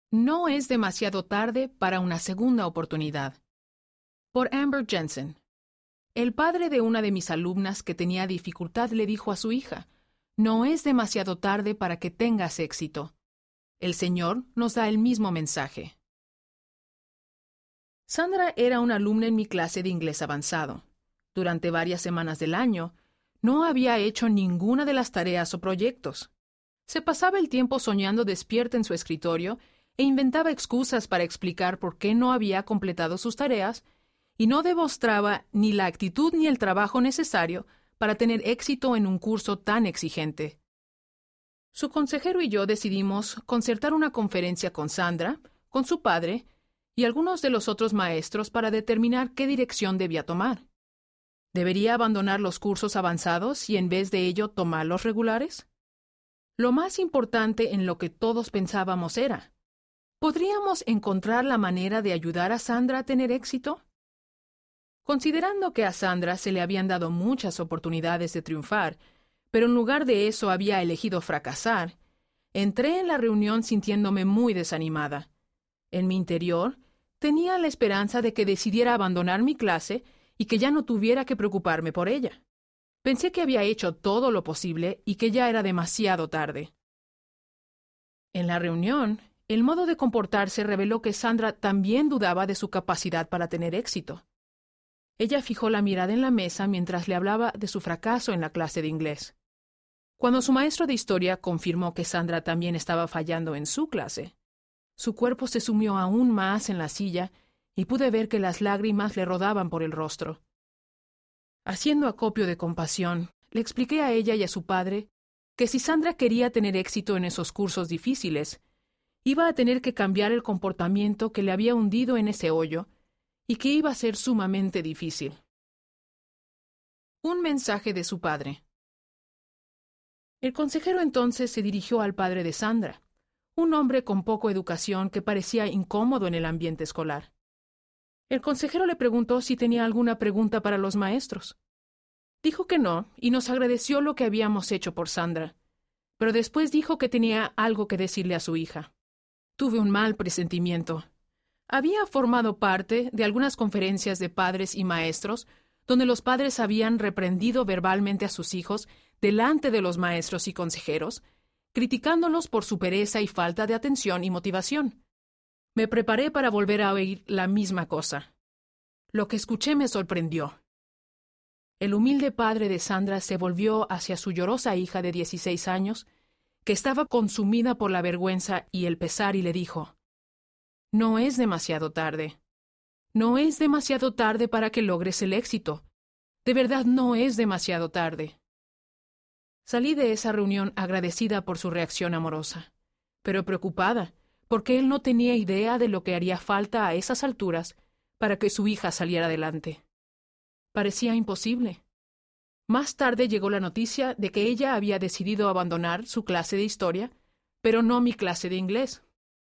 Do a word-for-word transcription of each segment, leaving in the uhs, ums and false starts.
No es demasiado tarde para una segunda oportunidad. Por Amber Jensen. El padre de una de mis alumnas que tenía dificultad le dijo a su hija, «No es demasiado tarde para que tengas éxito». El Señor nos da el mismo mensaje. Sandra era una alumna en mi clase de inglés avanzado. Durante varias semanas del año, no había hecho ninguna de las tareas o proyectos. Se pasaba el tiempo soñando despierta en su escritorio e inventaba excusas para explicar por qué no había completado sus tareas y no demostraba ni la actitud ni el trabajo necesario para tener éxito en un curso tan exigente. Su consejero y yo decidimos concertar una conferencia con Sandra, con su padre y algunos de los otros maestros para determinar qué dirección debía tomar. ¿Debería abandonar los cursos avanzados y en vez de ello tomar los regulares? Lo más importante en lo que todos pensábamos era, ¿podríamos encontrar la manera de ayudar a Sandra a tener éxito? Considerando que a Sandra se le habían dado muchas oportunidades de triunfar, pero en lugar de eso había elegido fracasar, entré en la reunión sintiéndome muy desanimada. En mi interior, tenía la esperanza de que decidiera abandonar mi clase y que ya no tuviera que preocuparme por ella. Pensé que había hecho todo lo posible y que ya era demasiado tarde. En la reunión, el modo de comportarse reveló que Sandra también dudaba de su capacidad para tener éxito. Ella fijó la mirada en la mesa mientras le hablaba de su fracaso en la clase de inglés. Cuando su maestro de historia confirmó que Sandra también estaba fallando en su clase, su cuerpo se sumió aún más en la silla y pude ver que las lágrimas le rodaban por el rostro. Haciendo acopio de compasión, le expliqué a ella y a su padre que si Sandra quería tener éxito en esos cursos difíciles, iba a tener que cambiar el comportamiento que le había hundido en ese hoyo y que iba a ser sumamente difícil. Un mensaje de su padre. El consejero entonces se dirigió al padre de Sandra, un hombre con poco educación que parecía incómodo en el ambiente escolar. El consejero le preguntó si tenía alguna pregunta para los maestros. Dijo que no, y nos agradeció lo que habíamos hecho por Sandra, pero después dijo que tenía algo que decirle a su hija. Tuve un mal presentimiento. Había formado parte de algunas conferencias de padres y maestros donde los padres habían reprendido verbalmente a sus hijos delante de los maestros y consejeros, criticándolos por su pereza y falta de atención y motivación. Me preparé para volver a oír la misma cosa. Lo que escuché me sorprendió. El humilde padre de Sandra se volvió hacia su llorosa hija de dieciséis años, que estaba consumida por la vergüenza y el pesar, y le dijo, «No es demasiado tarde. No es demasiado tarde para que logres el éxito. De verdad no es demasiado tarde». Salí de esa reunión agradecida por su reacción amorosa, pero preocupada, porque él no tenía idea de lo que haría falta a esas alturas para que su hija saliera adelante. Parecía imposible. Más tarde llegó la noticia de que ella había decidido abandonar su clase de historia, pero no mi clase de inglés.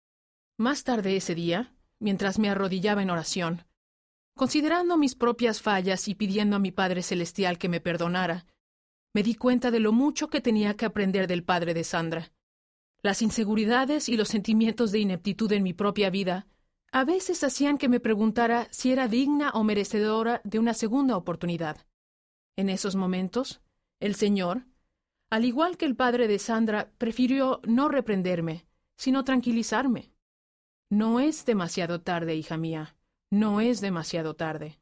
Más tarde ese día, mientras me arrodillaba en oración, considerando mis propias fallas y pidiendo a mi Padre Celestial que me perdonara, me di cuenta de lo mucho que tenía que aprender del padre de Sandra. Las inseguridades y los sentimientos de ineptitud en mi propia vida a veces hacían que me preguntara si era digna o merecedora de una segunda oportunidad. En esos momentos, el Señor, al igual que el padre de Sandra, prefirió no reprenderme, sino tranquilizarme. No es demasiado tarde, hija mía, no es demasiado tarde.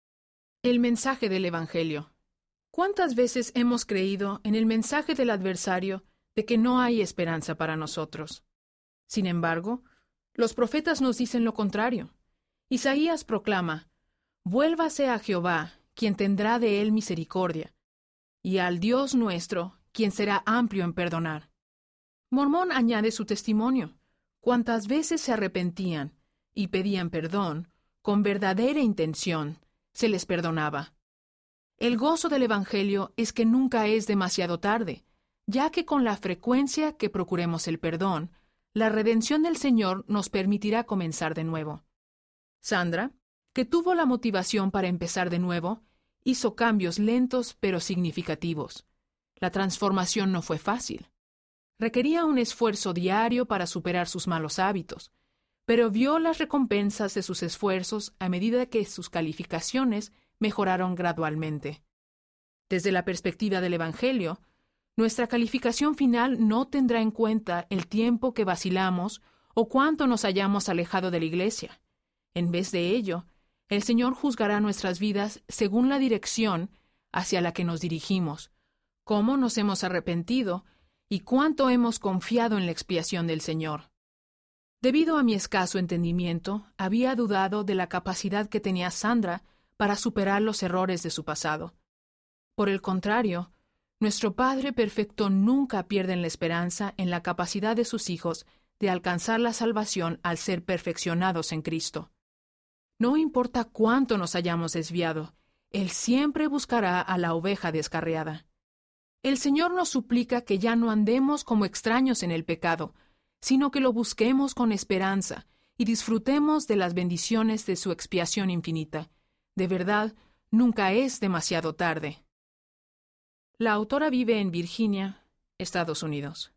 El mensaje del Evangelio. ¿Cuántas veces hemos creído en el mensaje del adversario de que no hay esperanza para nosotros? Sin embargo, los profetas nos dicen lo contrario. Isaías proclama, «Vuélvase a Jehová, quien tendrá de él misericordia, y al Dios nuestro, quien será amplio en perdonar». Mormón añade su testimonio. Cuántas veces se arrepentían y pedían perdón, con verdadera intención, se les perdonaba. El gozo del Evangelio es que nunca es demasiado tarde, ya que con la frecuencia que procuremos el perdón, la redención del Señor nos permitirá comenzar de nuevo. Sandra, que tuvo la motivación para empezar de nuevo, hizo cambios lentos pero significativos. La transformación no fue fácil. Requería un esfuerzo diario para superar sus malos hábitos, pero vio las recompensas de sus esfuerzos a medida que sus calificaciones mejoraron gradualmente. Desde la perspectiva del Evangelio, nuestra calificación final no tendrá en cuenta el tiempo que vacilamos o cuánto nos hayamos alejado de la Iglesia. En vez de ello, el Señor juzgará nuestras vidas según la dirección hacia la que nos dirigimos, cómo nos hemos arrepentido y cuánto hemos confiado en la expiación del Señor. Debido a mi escaso entendimiento, había dudado de la capacidad que tenía Sandra para superar los errores de su pasado. Por el contrario, nuestro Padre Perfecto nunca pierde la esperanza en la capacidad de sus hijos de alcanzar la salvación al ser perfeccionados en Cristo. No importa cuánto nos hayamos desviado, Él siempre buscará a la oveja descarriada. El Señor nos suplica que ya no andemos como extraños en el pecado, sino que lo busquemos con esperanza y disfrutemos de las bendiciones de su expiación infinita. De verdad, nunca es demasiado tarde. La autora vive en Virginia, Estados Unidos.